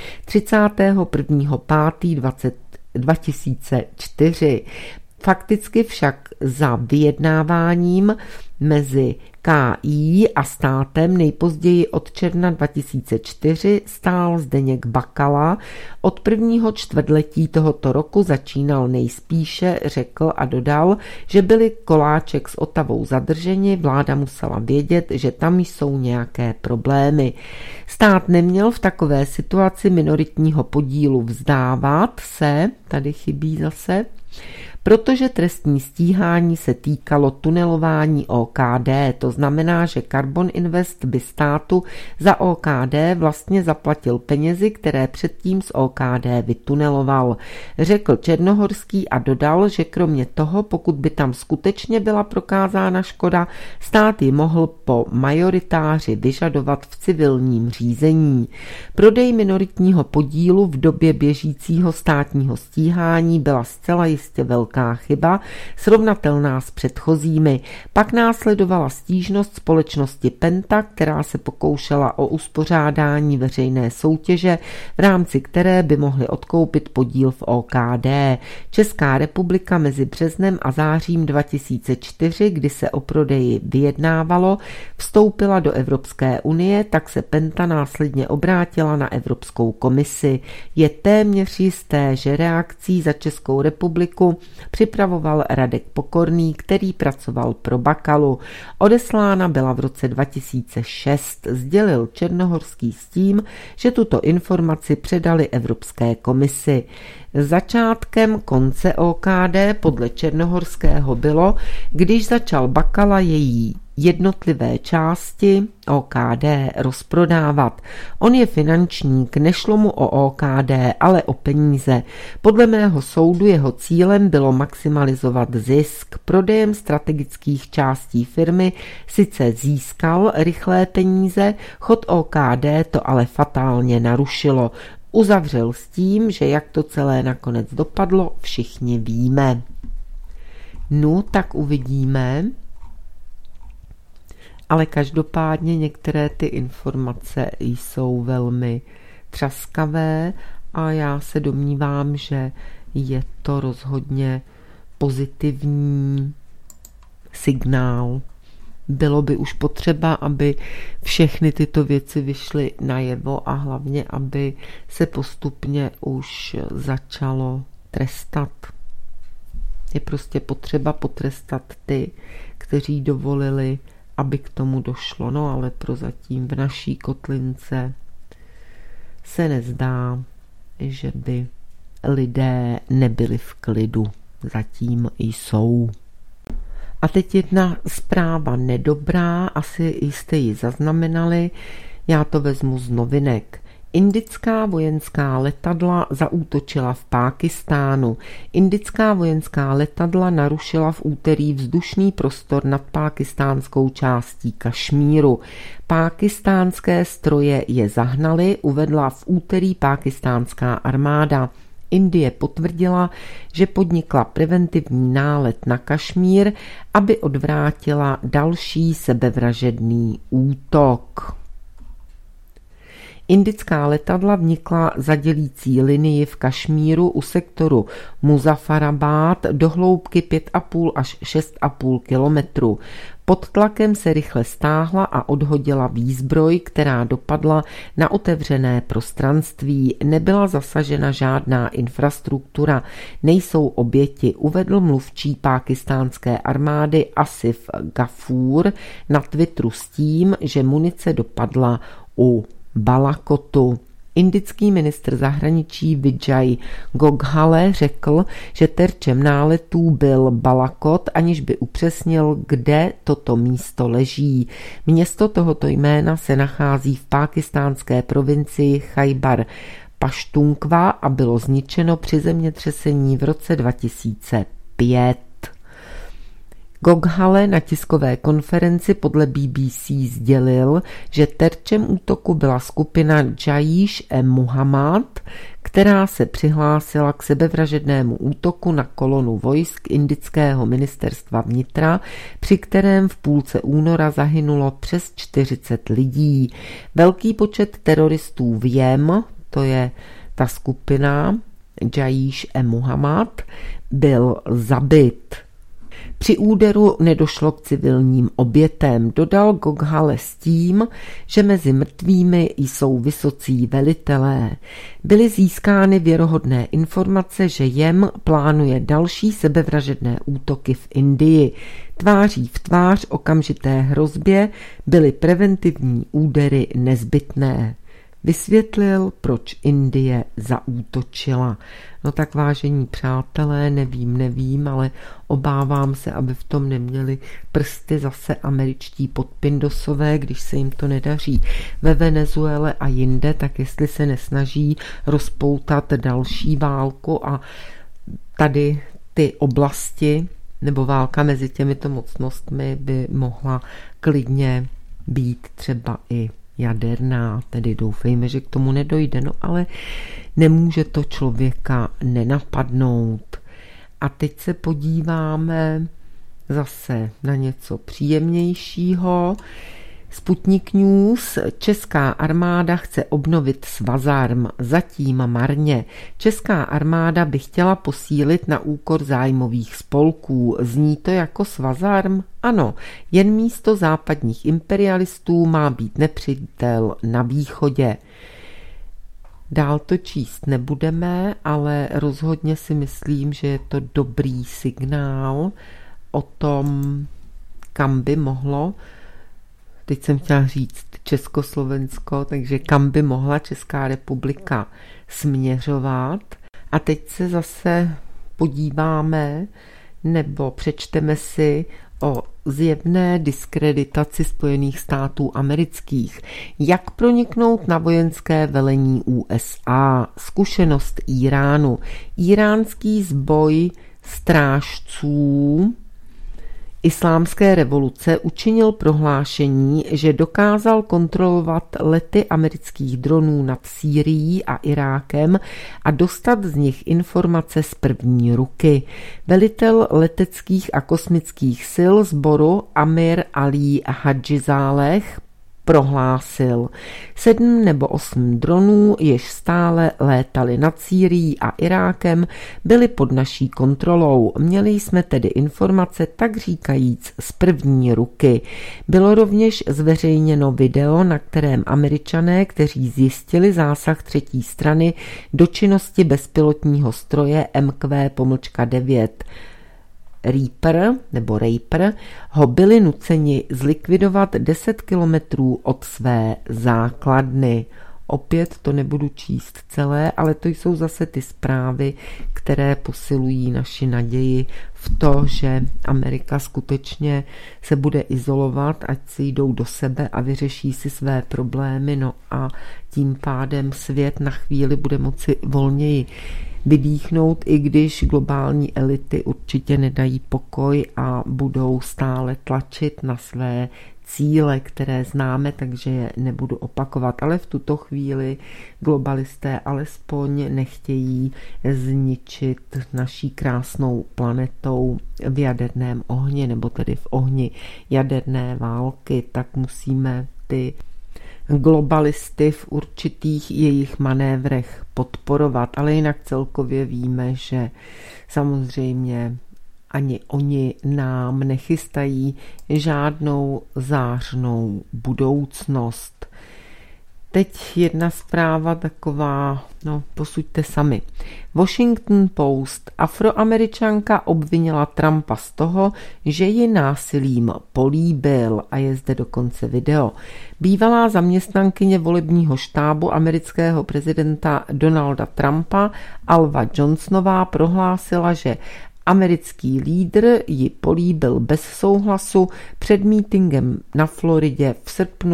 31.5.2004. Fakticky však za vyjednáváním mezi KI a státem nejpozději od června 2004 stál Zdeněk Bakala. Od prvního čtvrtletí tohoto roku začínal nejspíše, řekl a dodal, že byli Koláček s Otavou zadrženi, vláda musela vědět, že tam jsou nějaké problémy. Stát neměl v takové situaci minoritního podílu vzdávat se, tady chybí zase, protože trestní stíhání se týkalo tunelování OKD, to znamená, že Karbon Invest by státu za OKD vlastně zaplatil penězi, které předtím z OKD vytuneloval. Řekl Černohorský a dodal, že kromě toho, pokud by tam skutečně byla prokázána škoda, stát ji mohl po majoritáři vyžadovat v civilním řízení. Prodej minoritního podílu v době běžícího státního stíhání byla zcela jistě velká chyba, srovnatelná s předchozími. Pak následovala stížnost společnosti Penta, která se pokoušela o uspořádání veřejné soutěže, v rámci které by mohli odkoupit podíl v OKD. Česká republika mezi březnem a zářím 2004, kdy se o prodeji vyjednávalo, vstoupila do Evropské unie, tak se Penta následně obrátila na Evropskou komisi. Je téměř jisté, že reakcí za Českou republiku připravoval Radek Pokorný, který pracoval pro Bakalu. Odeslána byla v roce 2006, sdělil Černohorský s tím, že tuto informaci předali Evropské komisi. Začátkem konce OKD podle Černohorského bylo, když začal Bakala její jednotlivé části OKD rozprodávat. On je finančník, nešlo mu o OKD, ale o peníze. Podle mého soudu jeho cílem bylo maximalizovat zisk. Prodejem strategických částí firmy sice získal rychlé peníze, chod OKD to ale fatálně narušilo. Uzavřel s tím, že jak to celé nakonec dopadlo, všichni víme. No, tak uvidíme. Ale každopádně některé ty informace jsou velmi třaskavé a já se domnívám, že je to rozhodně pozitivní signál. Bylo by už potřeba, aby všechny tyto věci vyšly najevo a hlavně, aby se postupně už začalo trestat. Je prostě potřeba potrestat ty, kteří dovolili, aby k tomu došlo. No ale prozatím v naší kotlince se nezdá, že by lidé nebyli v klidu. Zatím jsou. A teď jedna zpráva nedobrá, asi jste ji zaznamenali, já to vezmu z novinek. Indická vojenská letadla zaútočila v Pákistánu. Indická vojenská letadla narušila v úterý vzdušný prostor nad pákistánskou částí Kašmíru. Pákistánské stroje je zahnaly, uvedla v úterý pákistánská armáda. Indie potvrdila, že podnikla preventivní nálet na Kašmír, aby odvrátila další sebevražedný útok. Indická letadla vnikla za dělící linii v Kašmíru u sektoru Muzaffarabad do hloubky 5,5 až 6,5 kilometru. Pod tlakem se rychle stáhla a odhodila výzbroj, která dopadla na otevřené prostranství. Nebyla zasažena žádná infrastruktura, nejsou oběti, uvedl mluvčí pákistánské armády Asif Gafur na Twitteru s tím, že munice dopadla u Balakotu. Indický ministr zahraničí Vijay Gokhale řekl, že terčem náletů byl Balakot, aniž by upřesnil, kde toto místo leží. Město tohoto jména se nachází v pákistánské provincii Chajbar Paštunkva a bylo zničeno při zemětřesení v roce 2005. Gokhale na tiskové konferenci podle BBC sdělil, že terčem útoku byla skupina Jaiš-e-Muhammad, která se přihlásila k sebevražednému útoku na kolonu vojsk indického ministerstva vnitra, při kterém v půlce února zahynulo přes 40 lidí. Velký počet teroristů v Jem, to je ta skupina Jaiš-e-Muhammad, byl zabit. Při úderu nedošlo k civilním obětem, dodal Gokhale s tím, že mezi mrtvými jsou vysocí velitelé. Byly získány věrohodné informace, že Jem plánuje další sebevražedné útoky v Indii. Tváří v tvář okamžité hrozbě byly preventivní údery nezbytné. Vysvětlil, proč Indie zaútočila. No tak vážení přátelé, nevím, ale obávám se, aby v tom neměli prsty zase američtí podpindosové, když se jim to nedaří ve Venezuele a jinde, tak jestli se nesnaží rozpoutat další válku a tady ty oblasti nebo válka mezi těmito mocnostmi by mohla klidně být třeba i jaderná, tedy doufejme, že k tomu nedojde, no ale nemůže to člověka nenapadnout. A teď se podíváme zase na něco příjemnějšího. Sputnik News. Česká armáda chce obnovit Svazarm, zatím marně. Česká armáda by chtěla posílit na úkor zájmových spolků. Zní to jako Svazarm? Ano, jen místo západních imperialistů má být nepřítel na východě. Dál to číst nebudeme, ale rozhodně si myslím, že je to dobrý signál o tom, kam by mohlo, teď jsem chtěla říct Československo, takže kam by mohla Česká republika směřovat. A teď se zase podíváme nebo přečteme si o zjevné diskreditaci Spojených států amerických. Jak proniknout na vojenské velení USA? Zkušenost Íránu. Íránský sboj strážců islámské revoluce učinil prohlášení, že dokázal kontrolovat lety amerických dronů nad Sýrií a Irákem a dostat z nich informace z první ruky. Velitel leteckých a kosmických sil sboru Amir Ali Hadžizáleh prohlásil: 7 nebo 8 dronů, jež stále létaly nad Sýrií a Irákem, byly pod naší kontrolou. Měli jsme tedy informace tak říkajíc z první ruky. Bylo rovněž zveřejněno video, na kterém Američané, kteří zjistili zásah třetí strany do činnosti bezpilotního stroje MQ-9 Reaper, ho byli nuceni zlikvidovat 10 kilometrů od své základny. Opět to nebudu číst celé, ale to jsou zase ty zprávy, které posilují naši naději v to, že Amerika skutečně se bude izolovat, ať si jdou do sebe a vyřeší si své problémy, no a tím pádem svět na chvíli bude moci volněji vydýchnout, i když globální elity určitě nedají pokoj a budou stále tlačit na své cíle, které známe, takže je nebudu opakovat, ale v tuto chvíli globalisté alespoň nechtějí zničit naší krásnou planetou v jaderném ohni, nebo tedy v ohni jaderné války, tak musíme ty globalisty v určitých jejich manévrech podporovat, ale jinak celkově víme, že samozřejmě ani oni nám nechystají žádnou zářnou budoucnost. Teď jedna zpráva taková, posuďte sami. Washington Post. Afroameričanka obvinila Trumpa z toho, že ji násilím políbil a je zde dokonce video. Bývalá zaměstnankyně volebního štábu amerického prezidenta Donalda Trumpa Alva Johnsonová prohlásila, že americký lídr ji políbil bez souhlasu před mítingem na Floridě v srpnu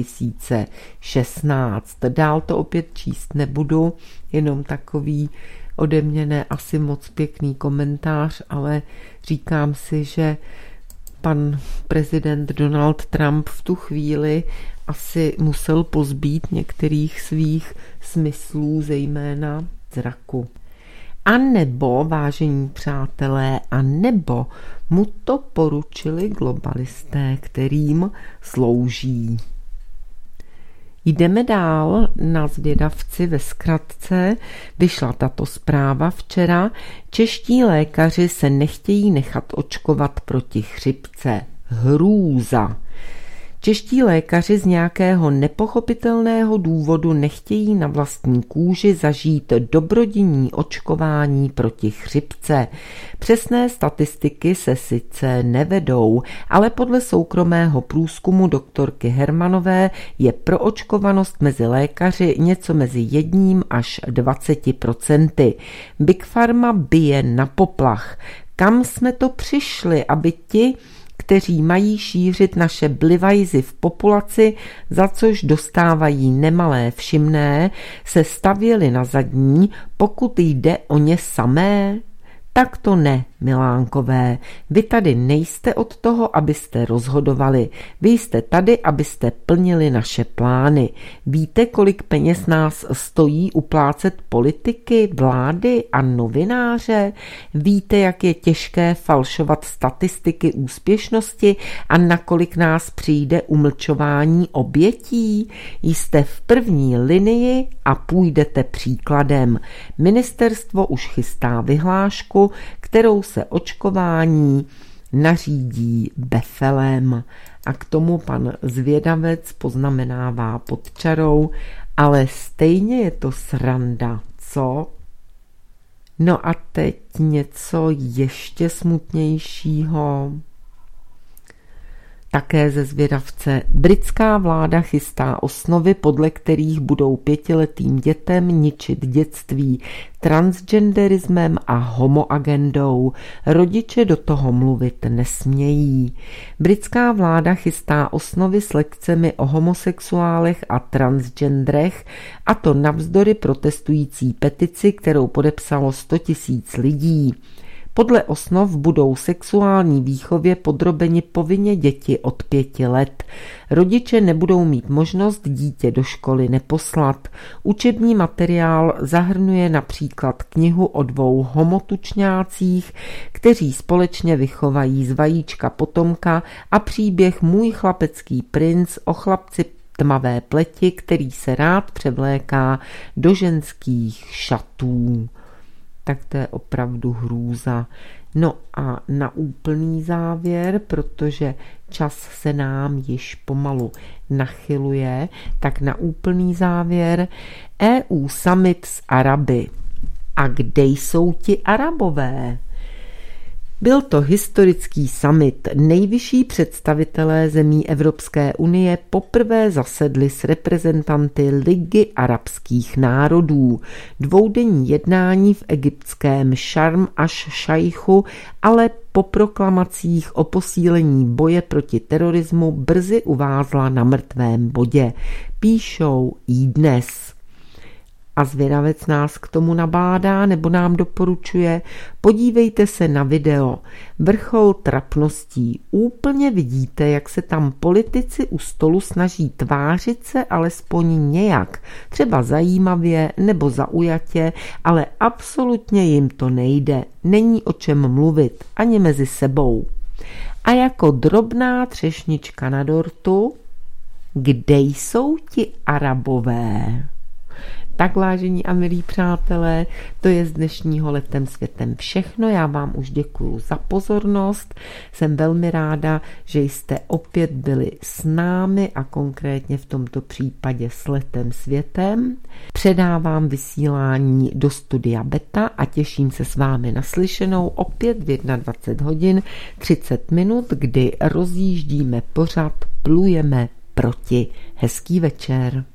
2016. Dál to opět číst nebudu, jenom takový ode mě ne asi moc pěkný komentář, ale říkám si, že pan prezident Donald Trump v tu chvíli asi musel pozbít některých svých smyslů, zejména zraku. A nebo, vážení přátelé, a nebo mu to poručili globalisté, kterým slouží. Jdeme dál na Zvědavci ve zkratce. Vyšla tato zpráva včera. Čeští lékaři se nechtějí nechat očkovat proti chřipce. Hrůza. Čeští lékaři z nějakého nepochopitelného důvodu nechtějí na vlastní kůži zažít dobrodění očkování proti chřipce. Přesné statistiky se sice nevedou, ale podle soukromého průzkumu doktorky Hermanové je proočkovanost mezi lékaři něco mezi 1 až 20%. Big Pharma bije na poplach. Kam jsme to přišli, aby ti, kteří mají šířit naše blivajzy v populaci, za což dostávají nemalé všimné, se stavěli na zadní, pokud jde o ně samé? Tak to ne, milánkové. Vy tady nejste od toho, abyste rozhodovali. Vy jste tady, abyste plnili naše plány. Víte, kolik peněz nás stojí uplácet politiky, vlády a novináře? Víte, jak je těžké falšovat statistiky úspěšnosti a nakolik nás přijde umlčování obětí? Jste v první linii a půjdete příkladem. Ministerstvo už chystá vyhlášku, kterou se očkování nařídí befelem. A k tomu pan Zvědavec poznamenává pod čarou, ale stejně je to sranda, co? No a teď něco ještě smutnějšího. Také ze Zvědavce. Britská vláda chystá osnovy, podle kterých budou 5letým dětem ničit dětství transgenderismem a homoagendou. Rodiče do toho mluvit nesmějí. Britská vláda chystá osnovy s lekcemi o homosexuálech a transgendrech, a to navzdory protestující petici, kterou podepsalo 100 000 lidí. Podle osnov budou sexuální výchově podrobeni povinně děti od 5 let. Rodiče nebudou mít možnost dítě do školy neposlat. Učební materiál zahrnuje například knihu o 2 homotučňácích, kteří společně vychovají z vajíčka potomka, a příběh Můj chlapecký princ o chlapci tmavé pleti, který se rád převléká do ženských šatů. Tak to je opravdu hrůza. No a na úplný závěr, protože čas se nám již pomalu nachyluje, tak na úplný závěr EU summit s Araby. A kde jsou ti Arabové? Byl to historický summit. Nejvyšší představitelé zemí Evropské unie poprvé zasedli s reprezentanty Ligy arabských národů. 2denní jednání v egyptském Šarm aš-Šajchu ale po proklamacích o posílení boje proti terorismu brzy uvázla na mrtvém bodě. Píšou iDnes. A zvědavec nás k tomu nabádá nebo nám doporučuje: podívejte se na video. Vrchol trapností. Úplně vidíte, jak se tam politici u stolu snaží tvářit se alespoň nějak, třeba zajímavě nebo zaujatě, ale absolutně jim to nejde. Není o čem mluvit, ani mezi sebou. A jako drobná třešnička na dortu: kde jsou ti Arabové? Tak, vážení a milí přátelé, to je z dnešního Letem světem všechno. Já vám už děkuju za pozornost. Jsem velmi ráda, že jste opět byli s námi a konkrétně v tomto případě s Letem světem. Předávám vysílání do studia Beta a těším se s vámi na slyšenou opět v 21 hodin 30 minut, kdy rozjíždíme pořad Plujeme proti. Hezký večer.